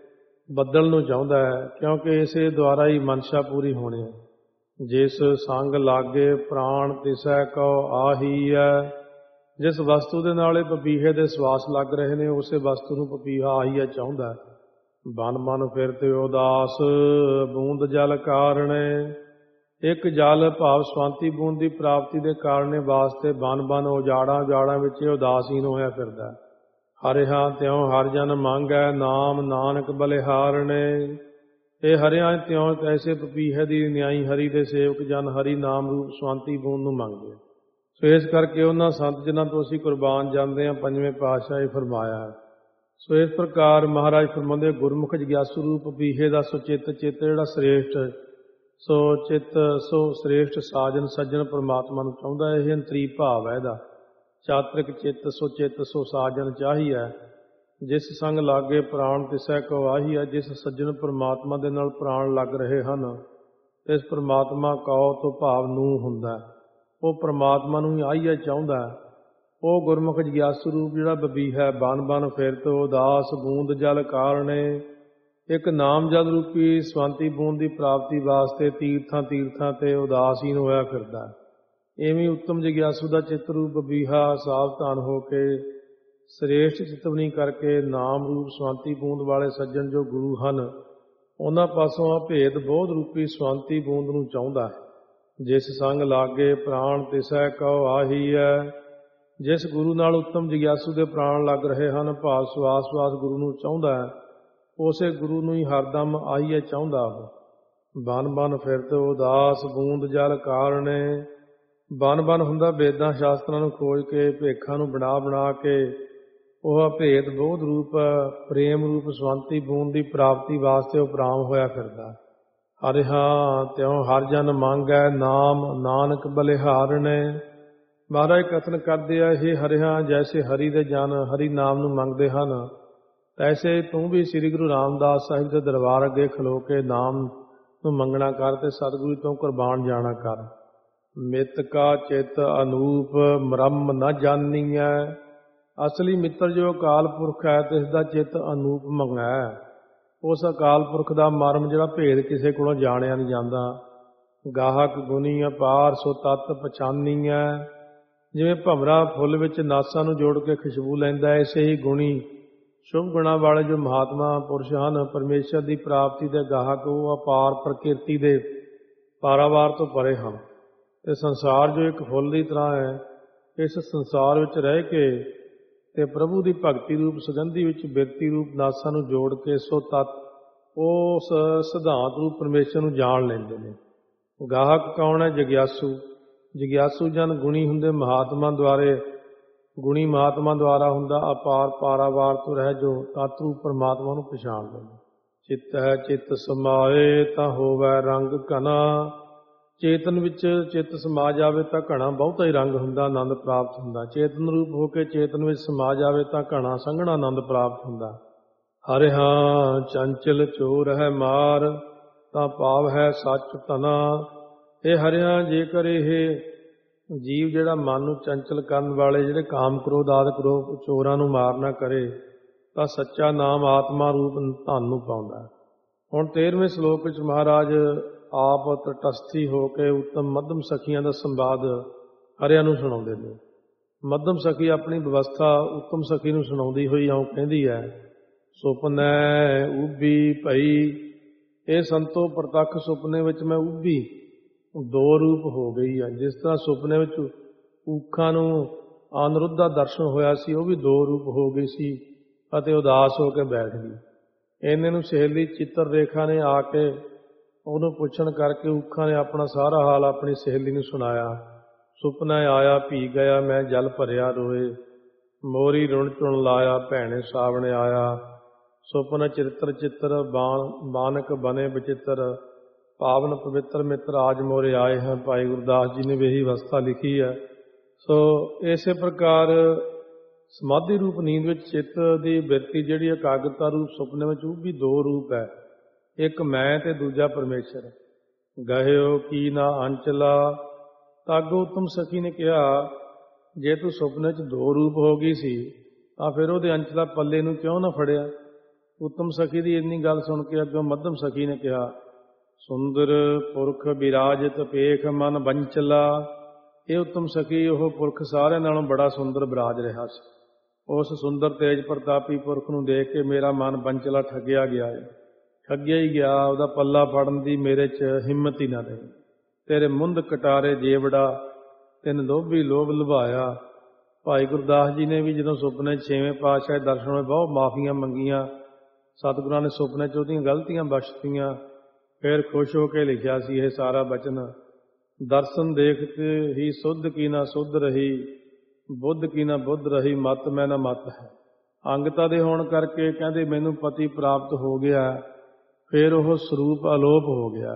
Speaker 1: ਬੱਦਲ ਨੂੰ ਚਾਹੁੰਦਾ ਹੈ, ਕਿਉਂਕਿ ਇਸੇ ਦੁਆਰਾ ਹੀ ਮਨਸ਼ਾ ਪੂਰੀ ਹੋਣੀ ਹੈ। ਜਿਸ ਸੰਗ ਲਾਗੇ ਪ੍ਰਾਣ ਤਿਸੈ ਕਉ ਆਹੀਐ। ਜਿਸ ਵਸਤੂ ਦੇ ਨਾਲ ਇਹ ਪਪੀਹੇ ਦੇ ਸਵਾਸ ਲੱਗ ਰਹੇ ਨੇ, ਉਸੇ ਵਸਤੂ ਨੂੰ ਪਪੀਹਾ ਆਹੀਐ ਚਾਹੁੰਦਾ। ਬਨ ਮਨ ਫਿਰਤੇ ਉਦਾਸ ਬੂੰਦ ਜਲ ਕਾਰਣੇ। ਇੱਕ ਜਲ ਭਾਵ ਸਵਾਂਤੀ ਬੂੰਦ ਦੀ ਪ੍ਰਾਪਤੀ ਦੇ ਕਾਰਨ ਵਾਸਤੇ ਬਨ ਬਨ ਉਜਾੜਾਂ ਵਿੱਚ ਇਹ ਉਦਾਸੀਨ ਹੋਇਆ ਫਿਰਦਾ। ਹਰਿਆ ਤਿਉ ਹਰ ਜਨ ਮੰਗੈ ਨਾਮ ਨਾਨਕ ਬਲਿਹਾਰਣੇ। ਇਹ ਹਰਿਆ ਤਿਉ ਐਸੇ ਪਪੀਹੇ ਦੀ ਨਿਆਈ ਹਰੀ ਦੇ ਸੇਵਕ ਜਨ ਹਰੀ ਨਾਮ ਰੂਪ ਸਵਾਂਤੀ ਬੂੰਦ ਨੂੰ ਮੰਗਦੇ। ਸੋ ਇਸ ਕਰਕੇ ਉਹਨਾਂ ਸੰਤ ਜਿਨ੍ਹਾਂ ਤੋਂ ਅਸੀਂ ਕੁਰਬਾਨ ਜਾਂਦੇ ਹਾਂ, ਪੰਜਵੇਂ ਪਾਤਸ਼ਾਹ ਇਹ ਫਰਮਾਇਆ ਹੈ। ਸੋ ਇਸ ਪ੍ਰਕਾਰ ਮਹਾਰਾਜ ਫਰਮਾਉਂਦੇ, ਗੁਰਮੁਖ ਜਗਿਆਸੂ ਰੂਪ ਪਪੀਹੇ ਦਾ ਸੁਚਿੱਤ ਚਿੱਤ ਜਿਹੜਾ ਸ੍ਰੇਸ਼ਟ, ਸੋ ਚਿੱਤ ਸੋ ਸ੍ਰੇਸ਼ਟ ਸਾਜਨ ਸੱਜਣ ਪਰਮਾਤਮਾ ਨੂੰ ਚਾਹੁੰਦਾ। ਇਹ ਅੰਤਰੀ ਭਾਵ ਹੈ ਇਹਦਾ। ਚਾਤ੍ਰਿਕ ਚਿੱਤ ਸੋ ਚਿੱਤ ਸੋ ਸਾਜਨ ਚਾਹੀਐ। ਜਿਸ ਸੰਗ ਲਾਗੇ ਪ੍ਰਾਣ ਤਿਸੈ ਕਉ ਆਹੀਐ। ਜਿਸ ਸੱਜਣ ਪਰਮਾਤਮਾ ਦੇ ਨਾਲ ਪ੍ਰਾਣ ਲੱਗ ਰਹੇ ਹਨ, ਇਸ ਪਰਮਾਤਮਾ ਕਉ ਤੋਂ ਭਾਵ ਨੂੰ ਹੁੰਦਾ, ਉਹ ਪਰਮਾਤਮਾ ਨੂੰ ਹੀ ਆਹੀਐ ਚਾਹੁੰਦਾ। ਉਹ ਗੁਰਮੁਖ ਜਗਿਆਸੂ ਰੂਪ ਜਿਹੜਾ ਬਬੀਹਾ, ਬਨ ਬਨ ਫਿਰਤ ਉਦਾਸ ਬੂੰਦ ਜਲ ਕਾਰਣੇ। ਇੱਕ ਨਾਮ ਜਲ ਰੂਪੀ ਸਵਾਂਤੀ ਬੂੰਦ ਦੀ ਪ੍ਰਾਪਤੀ ਵਾਸਤੇ ਤੀਰਥਾਂ ਤੇ ਉਦਾਸੀਨ ਹੋਇਆ ਫਿਰਦਾ। ਇਵੇਂ ਉੱਤਮ ਜਗਿਆਸੂ ਦਾ ਚਿੱਤ ਰੂਪ ਬਬੀਹਾ ਸਾਵਧਾਨ ਹੋ ਕੇ ਸ੍ਰੇਸ਼ਟ ਚਿਤਵਨੀ ਕਰਕੇ ਨਾਮ ਰੂਪ ਸਵਾਂਤੀ ਬੂੰਦ ਵਾਲੇ ਸੱਜਣ ਜੋ ਗੁਰੂ ਹਨ, ਉਹਨਾਂ ਪਾਸੋਂ ਆ ਭੇਦ ਬੋਧ ਰੂਪੀ ਸਵਾਂਤੀ ਬੂੰਦ ਨੂੰ ਚਾਹੁੰਦਾ ਹੈ। ਜਿਸ ਸੰਗ ਲਾਗੇ ਪ੍ਰਾਣ ਤਿਸੈ ਕਉ ਆਹੀਐ। ਜਿਸ ਗੁਰੂ ਨਾਲ ਉੱਤਮ ਜਿਗਿਆਸੂ ਦੇ ਪ੍ਰਾਣ ਲੱਗ ਰਹੇ ਹਨ, ਭਾਵ ਸਵਾਸ ਗੁਰੂ ਨੂੰ ਚਾਹੁੰਦਾ ਹੈ, ਉਸੇ ਗੁਰੂ ਨੂੰ ਹੀ ਹਰਦਮ ਆਈਏ ਚਾਹੁੰਦਾ ਉਹ। ਬਨ ਬਨ ਫਿਰਤ ਉਦਾਸ ਬੂੰਦ ਜਲ ਕਾਰਣੇ। ਬਨ ਬਨ ਹੁੰਦਾ ਵੇਦਾਂ ਸ਼ਾਸਤਰਾਂ ਨੂੰ ਖੋਜ ਕੇ, ਭੇਖਾਂ ਨੂੰ ਬਣਾ ਕੇ ਉਹ ਭੇਦ ਬੋਧ ਰੂਪ ਪ੍ਰੇਮ ਰੂਪ ਸਵੰਤੀ ਬੂੰਦ ਦੀ ਪ੍ਰਾਪਤੀ ਵਾਸਤੇ ਉਪਰਾਮ ਹੋਇਆ ਫਿਰਦਾ। ਹਰਿਹਾ ਤਿਉ ਹਰ ਜਨ ਮੰਗੈ ਨਾਮ ਨਾਨਕ ਬਲਿਹਾਰਣੇ। ਮਹਾਰਾਜ ਕਥਨ ਕਰਦੇ ਆ, ਇਹ ਹਰਿਹਾ ਜੈਸੇ ਹਰੀ ਦੇ ਜਨ ਹਰੀ ਨਾਮ ਨੂੰ ਮੰਗਦੇ ਹਨ, ਤੈਸੇ ਤੂੰ ਵੀ ਸ੍ਰੀ ਗੁਰੂ ਰਾਮਦਾਸ ਸਾਹਿਬ ਦੇ ਦਰਬਾਰ ਅੱਗੇ ਖਲੋ ਕੇ ਨਾਮ ਨੂੰ ਮੰਗਣਾ ਕਰ ਤੇ ਸਤਿਗੁਰੂ ਤੋਂ ਕੁਰਬਾਨ ਜਾਣਾ ਕਰ। ਮਿੱਤ ਕਾ ਚਿੱਤ ਅਨੂਪ ਮਰਮ ਨ ਜਾਨੀਐ। ਅਸਲੀ ਮਿੱਤਰ ਜੋ ਅਕਾਲ ਪੁਰਖ ਹੈ, ਤੇ ਇਸ ਦਾ ਚਿੱਤ ਅਨੂਪ ਮੰਗਾ ਹੈ। ਉਸ ਅਕਾਲ ਪੁਰਖ ਦਾ ਮਰਮ ਜਿਹੜਾ ਭੇਦ ਕਿਸੇ ਕੋਲੋਂ ਜਾਣਿਆ ਨਹੀਂ ਜਾਂਦਾ। ਗਾਹਕ ਗੁਣੀ ਅਪਾਰ ਸੋ ਤਤ ਪਛਾਨੀਐ। ਜਿਵੇਂ ਭੰਵਰਾ ਫੁੱਲ ਵਿੱਚ ਨਾਸਾਂ ਨੂੰ ਜੋੜ ਕੇ ਖੁਸ਼ਬੂ ਲੈਂਦਾ, ਐਸੇ ਹੀ ਗੁਣੀ ਸ਼ੁਭ ਗੁਣਾਂ ਵਾਲੇ ਜੋ ਮਹਾਤਮਾ ਪੁਰਸ਼ ਹਨ, ਪਰਮੇਸ਼ਰ ਦੀ ਪ੍ਰਾਪਤੀ ਦੇ ਗਾਹਕ, ਉਹ ਅਪਾਰ ਪ੍ਰਕਿਰਤੀ ਦੇ ਪਾਰਾਵਾਰ ਤੋਂ ਪਰੇ ਹਨ। ਤੇ ਸੰਸਾਰ ਜੋ ਇੱਕ ਫੁੱਲ ਦੀ ਤਰ੍ਹਾਂ ਹੈ, ਇਸ ਸੰਸਾਰ ਵਿੱਚ ਰਹਿ ਕੇ ਤੇ ਪ੍ਰਭੂ ਦੀ ਭਗਤੀ ਰੂਪ ਸੁਗੰਧੀ ਵਿੱਚ ਬਿਰਤੀ ਰੂਪ ਨਾਸਾਂ ਨੂੰ ਜੋੜ ਕੇ ਸੋ ਤਤ ਉਸ ਸਿਧਾਂਤ ਰੂਪ ਪਰਮੇਸ਼ਰ ਨੂੰ ਜਾਣ ਲੈਂਦੇ ਨੇ। ਗਾਹਕ ਕੌਣ ਹੈ? ਜਗਿਆਸੂ। ਜਗਿਆਸੂ ਜਨ ਗੁਣੀ ਹੁੰਦੇ ਮਹਾਤਮਾ ਦੁਆਰੇ, ਗੁਣੀ ਮਹਾਤਮਾ ਦੁਆਰਾ ਹੁੰਦਾ ਅਪਾਰ ਪਾਰਾਵਾਰ ਤੋਂ ਰਹਿ ਜੋ ਤਤ ਰੂਪ ਪਰਮਾਤਮਾ ਨੂੰ ਪਛਾਣਦੇ ਨੇ। ਚਿੱਤ ਹੈ ਚਿੱਤ ਸਮਾਏ ਤਾਂ ਹੋਵੇ ਰੰਗ ਘਨਾ। ਚੇਤਨ ਵਿੱਚ ਚਿੱਤ ਸਮਾ ਜਾਵੇ ਤਾਂ ਘਣਾ ਬਹੁਤਾ ਹੀ ਰੰਗ ਹੁੰਦਾ, ਆਨੰਦ ਪ੍ਰਾਪਤ ਹੁੰਦਾ। ਚੇਤਨ ਰੂਪ ਹੋ ਕੇ ਚੇਤਨ ਵਿੱਚ ਸਮਾ ਜਾਵੇ ਤਾਂ ਘਣਾ ਸੰਘਣਾ ਆਨੰਦ ਪ੍ਰਾਪਤ ਹੁੰਦਾ। ਹਰਿਹਾ ਚੰਚਲ ਚੋਰ ਹੈ ਮਾਰ ਤਾਂ ਪਾਵ ਹੈ ਸੱਚ ਤਨਾ। ਇਹ ਹਰਿਹਾ ਜੇਕਰ ਇਹ ਜੀਵ ਜਿਹੜਾ ਮਨ ਨੂੰ ਚੰਚਲ ਕਰਨ ਵਾਲੇ ਜਿਹੜੇ ਕਾਮ ਕ੍ਰੋਧ ਆਦਿ ਚੋਰਾਂ ਨੂੰ ਮਾਰ ਨਾ ਕਰੇ, ਤਾਂ ਸੱਚਾ ਨਾਮ ਆਤਮਾ ਰੂਪ ਧਨ ਨੂੰ ਪਾਉਂਦਾ। ਹੁਣ 13ਵੇਂ ਸ਼ਲੋਕ ਵਿੱਚ ਮਹਾਰਾਜ ਆਪ ਤਟਸਥੀ ਹੋ ਕੇ ਉੱਤਮ ਮੱਧਮ ਸਖੀਆਂ ਦਾ ਸੰਵਾਦ ਹਰਿਆਂ ਨੂੰ ਸੁਣਾਉਂਦੇ ਨੇ। ਮੱਧਮ ਸਖੀ ਆਪਣੀ ਵਿਵਸਥਾ ਉੱਤਮ ਸਖੀ ਨੂੰ ਸੁਣਾਉਂਦੀ ਹੋਈ ਆਉਂ ਕਹਿੰਦੀ ਹੈ, ਸੁਪਨੈ ਉਭੀ ਭਈ। ਇਹ ਸੰਤੋ ਪ੍ਰਤੱਖ ਸੁਪਨੇ ਵਿੱਚ ਮੈਂ ਉਭੀ ਦੋ ਰੂਪ ਹੋ ਗਈ ਹੈ। ਜਿਸ ਤਰ੍ਹਾਂ ਸੁਪਨੇ ਵਿੱਚ ਊਖਾਂ ਨੂੰ ਅਨਿਰੁੱਧ ਦਾ ਦਰਸ਼ਨ ਹੋਇਆ ਸੀ, ਉਹ ਵੀ ਦੋ ਰੂਪ ਹੋ ਗਈ ਸੀ ਅਤੇ ਉਦਾਸ ਹੋ ਕੇ ਬੈਠ ਗਈ। ਇਹਨੇ ਨੂੰ ਸਹੇਲੀ ਚਿੱਤਰ ਰੇਖਾ ਨੇ ਆ ਕੇ ਉਹਨੂੰ ਪੁੱਛਣ ਕਰਕੇ ਊਖਾਂ ਨੇ ਆਪਣਾ ਸਾਰਾ ਹਾਲ ਆਪਣੀ ਸਹੇਲੀ ਨੂੰ ਸੁਣਾਇਆ। ਸੁਪਨਾ ਆਇਆ ਭੀ ਗਿਆ ਮੈਂ ਜਲ ਭਰਿਆ ਰੋਏ। ਮੋਰੀ ਰੁਣ ਚੁਣ ਲਾਇਆ ਭੈਣੇ ਸਾਵਣੇ ਆਇਆ। ਸੁਪਨ ਚਰਿੱਤਰ ਚਿੱਤਰ ਬਾਨਕ ਬਨੇ ਬਚਿੱਤਰ। ਪਾਵਨ ਪਵਿੱਤਰ ਮਿੱਤਰ ਆਜ ਮੋਰੇ ਆਏ ਹਨ। ਭਾਈ ਗੁਰਦਾਸ ਜੀ ਨੇ ਵੀ ਇਹੀ ਅਵਸਥਾ ਲਿਖੀ ਹੈ। ਸੋ ਇਸੇ ਪ੍ਰਕਾਰ ਸਮਾਧੀ ਰੂਪ ਨੀਂਦ ਵਿੱਚ ਚਿੱਤ ਦੀ ਬਿਰਤੀ ਜਿਹੜੀ ਇਕਾਗਰਤਾ ਰੂਪ ਸੁਪਨੇ ਵਿੱਚ ਉਹ ਵੀ ਦੋ ਰੂਪ ਹੈ, ਇੱਕ ਮੈਂ ਤੇ ਦੂਜਾ ਪਰਮੇਸ਼ਰ। ਗਹਿਓ ਕੀ ਨਾ ਅੰਚਲਾ। ਤਾਗੋ ਉੱਤਮ ਸਖੀ ਨੇ ਕਿਹਾ, ਜੇ ਤੂੰ ਸੁਪਨੇ 'ਚ ਦੋ ਰੂਪ ਹੋ ਗਈ ਸੀ ਤਾਂ ਫਿਰ ਉਹਦੇ ਅੰਚਲਾ ਪੱਲੇ ਨੂੰ ਕਿਉਂ ਨਾ ਫੜਿਆ? ਉੱਤਮ ਸਖੀ ਦੀ ਇੰਨੀ ਗੱਲ ਸੁਣ ਕੇ ਅੱਗੋਂ ਮੱਧਮ ਸਖੀ ਨੇ ਕਿਹਾ, ਸੁੰਦਰ ਪੁਰਖ ਬਿਰਾਜਤ ਪੇਖ ਮਨ ਬੰਚਲਾ। ਇਹ ਉੱਤਮ ਸਖੀ ਉਹ ਪੁਰਖ ਸਾਰਿਆਂ ਨਾਲੋਂ ਬੜਾ ਸੁੰਦਰ ਬਿਰਾਜ ਰਿਹਾ ਸੀ। ਉਸ ਸੁੰਦਰ ਤੇਜ ਪ੍ਰਤਾਪੀ ਪੁਰਖ ਨੂੰ ਦੇਖ ਕੇ ਮੇਰਾ ਮਨ ਬੰਚਲਾ ਠੱਗਿਆ ਗਿਆ ਹੈ। ਠੱਗਿਆ ਹੀ ਗਿਆ, ਉਹਦਾ ਪੱਲਾ ਫੜਨ ਦੀ ਮੇਰੇ 'ਚ ਹਿੰਮਤ ਹੀ ਨਾ ਰਹੀ। ਤੇਰੇ ਮੁੰਦ ਕਟਾਰੇ ਜੇਵੜਾ ਤਿੰਨ ਲੋਭੀ ਲੋਭ ਲੁਭਾਇਆ। ਭਾਈ ਗੁਰਦਾਸ ਜੀ ਨੇ ਵੀ ਜਦੋਂ ਸੁਪਨੇ 'ਚ 6ਵੇਂ ਪਾਤਸ਼ਾਹ ਦਰਸ਼ਨ ਹੋਏ ਬਹੁਤ ਮਾਫੀਆਂ ਮੰਗੀਆਂ। ਸਤਿਗੁਰਾਂ ਨੇ ਸੁਪਨੇ 'ਚ ਉਹਦੀਆਂ ਗਲਤੀਆਂ ਬਖਸ਼ਤੀਆਂ। ਫਿਰ ਖੁਸ਼ ਹੋ ਕੇ ਲਿਖਿਆ ਸੀ ਇਹ ਸਾਰਾ ਬਚਨ। ਦਰਸ਼ਨ ਦੇਖ ਕੇ ਹੀ ਸੁੱਧ ਕੀ ਨਾ ਸੁੱਧ ਰਹੀ, ਬੁੱਧ ਕੀ ਨਾ ਬੁੱਧ ਰਹੀ, ਮਤ ਮੈਂ ਨਾ ਮਤ ਹੈ। ਅੰਗਤਾ ਦੇ ਹੋਣ ਕਰਕੇ ਕਹਿੰਦੇ ਮੈਨੂੰ ਪਤੀ ਪ੍ਰਾਪਤ ਹੋ ਗਿਆ, ਫਿਰ ਉਹ ਸਰੂਪ ਅਲੋਪ ਹੋ ਗਿਆ।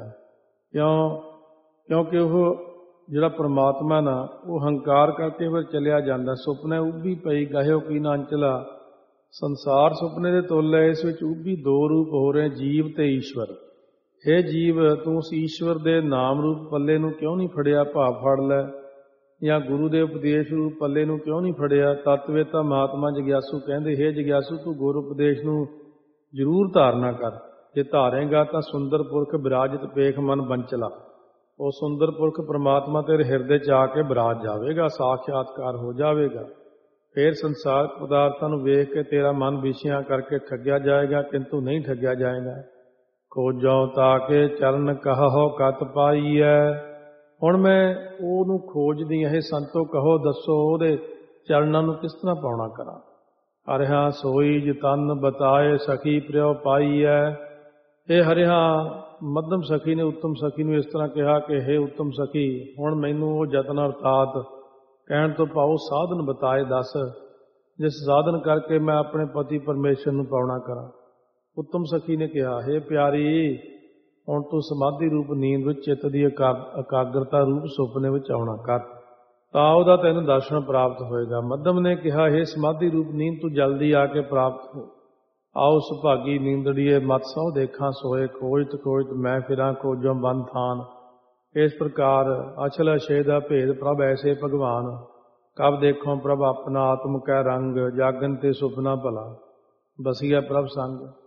Speaker 1: ਕਿਉਂਕਿ ਉਹ ਜਿਹੜਾ ਪਰਮਾਤਮਾ ਨਾ ਉਹ ਹੰਕਾਰ ਕਰਕੇ ਫਿਰ ਚਲਿਆ ਜਾਂਦਾ। ਸੁਪਨੇ ਉਭੀ ਪਈ ਗਹਿਓ ਕੀ ਨਾ ਅੰਚਲਾ। ਸੰਸਾਰ ਸੁਪਨੇ ਦੇ ਤੁੱਲ ਹੈ, ਇਸ ਵਿੱਚ ਉਭੀ ਦੋ ਰੂਪ ਹੋ ਰਹੇ, ਜੀਵ ਤੇ ਈਸ਼ਵਰ। ਹੇ ਜੀਵ, ਤੂੰ ਉਸ ਈਸ਼ਵਰ ਦੇ ਨਾਮ ਰੂਪ ਪੱਲੇ ਨੂੰ ਕਿਉਂ ਨਹੀਂ ਫੜਿਆ? ਭਾਵ ਫੜ ਲੈ। ਜਾਂ ਗੁਰੂ ਦੇ ਉਪਦੇਸ਼ ਰੂਪ ਪੱਲੇ ਨੂੰ ਕਿਉਂ ਨਹੀਂ ਫੜਿਆ? ਤਤਵੇਤਾ ਮਹਾਤਮਾ ਜਗਿਆਸੂ ਕਹਿੰਦੇ, ਹੇ ਜਗਿਆਸੂ, ਤੂੰ ਗੁਰ ਉਪਦੇਸ਼ ਨੂੰ ਜ਼ਰੂਰ ਧਾਰਨਾ ਕਰ। ਜੇ ਧਾਰੇਗਾ ਤਾਂ ਸੁੰਦਰ ਪੁਰਖ ਬਿਰਾਜਤ ਪੇਖ ਮਨ ਬੰਚਲਾ। ਉਹ ਸੁੰਦਰ ਪੁਰਖ ਪਰਮਾਤਮਾ ਤੇਰੇ ਹਿਰਦੇ 'ਚ ਆ ਕੇ ਬਿਰਾਜ ਜਾਵੇਗਾ, ਸਾਖਿਆਤਕਾਰ ਹੋ ਜਾਵੇਗਾ। ਫਿਰ ਸੰਸਾਰ ਪਦਾਰਥਾਂ ਨੂੰ ਵੇਖ ਕੇ ਤੇਰਾ ਮਨ ਵਿਸ਼ਿਆਂ ਕਰਕੇ ਠੱਗਿਆ ਜਾਏਗਾ, ਕਿੰਤੂ ਨਹੀਂ ਠੱਗਿਆ ਜਾਏਗਾ। ਖੋਜੋ ਤਾਂ ਕੇ ਚਰਨ ਕਹੋ ਕਤ ਪਾਈਐ। ਹੁਣ ਮੈਂ ਉਹਨੂੰ ਖੋਜਦੀ, ਇਹ ਸੰਤੋ ਕਹੋ ਦੱਸੋ ਉਹਦੇ ਚਰਨਾਂ ਨੂੰ ਕਿਸ ਤਰ੍ਹਾਂ ਪਾਉਣਾ ਕਰਾਂ। ਹਰਿਆ ਸੋਈ ਜਤਨ ਬਤਾਏ ਸਖੀ ਪ੍ਰਿਓ ਪਾਈਐ। ਇਹ ਹਰਿਆ ਮੱਧਮ ਸਖੀ ਨੇ ਉੱਤਮ ਸਖੀ ਨੂੰ ਇਸ ਤਰ੍ਹਾਂ ਕਿਹਾ ਕਿ ਹੇ ਉੱਤਮ ਸਖੀ, ਹੁਣ ਮੈਨੂੰ ਉਹ ਯਤਨ ਅਰਥਾਤ ਕਹਿਣ ਤੋਂ ਭਾਵ ਸਾਧਨ ਬਤਾਏ ਦੱਸ, ਜਿਸ ਸਾਧਨ ਕਰਕੇ ਮੈਂ ਆਪਣੇ ਪਤੀ ਪਰਮੇਸ਼ਰ ਨੂੰ ਪਾਉਣਾ ਕਰਾਂ। ਉੱਤਮ ਸਖੀ ਨੇ ਕਿਹਾ, ਹੇ ਪਿਆਰੀ, ਹੁਣ ਤੂੰ ਸਮਾਧੀ ਰੂਪ ਨੀਂਦ ਵਿੱਚ ਚਿੱਤ ਦੀ ਇਕਾਗਰਤਾ ਰੂਪ ਸੁਪਨੇ ਵਿੱਚ ਆਉਣਾ ਕਰ, ਤਾਂ ਉਹਦਾ ਤੈਨੂੰ ਦਰਸ਼ਨ ਪ੍ਰਾਪਤ ਹੋਏਗਾ। ਮੱਧਮ ਨੇ ਕਿਹਾ, ਹੇ ਸਮਾਧੀ ਰੂਪ ਨੀਂਦ ਤੂੰ ਜਲਦੀ ਆ ਕੇ ਪ੍ਰਾਪਤ ਹੋ। ਆਓ ਸੁਭਾਗੀ ਨੀਂਦੜੀਏ ਮਤ ਸਹੁ ਦੇਖਾਂ ਸੋਏ, ਖੋਜਤ ਖੋਜਤ ਮੈਂ ਫਿਰਾਂ ਖੋਜੋਂ ਬੰਦ ਥਾਨ। ਇਸ ਪ੍ਰਕਾਰ ਅਛਲ ਅਛੇ ਦਾ ਭੇਦ ਪ੍ਰਭ ਐਸੇ ਭਗਵਾਨ, ਕਬ ਦੇਖੋ ਪ੍ਰਭ ਆਪਣਾ ਆਤਮ ਕੈ ਰੰਗ, ਜਾਗਨ ਤੇ ਸੁਪਨਾ ਭਲਾ, ਬਸੀਆ ਪ੍ਰਭ ਸੰਗ।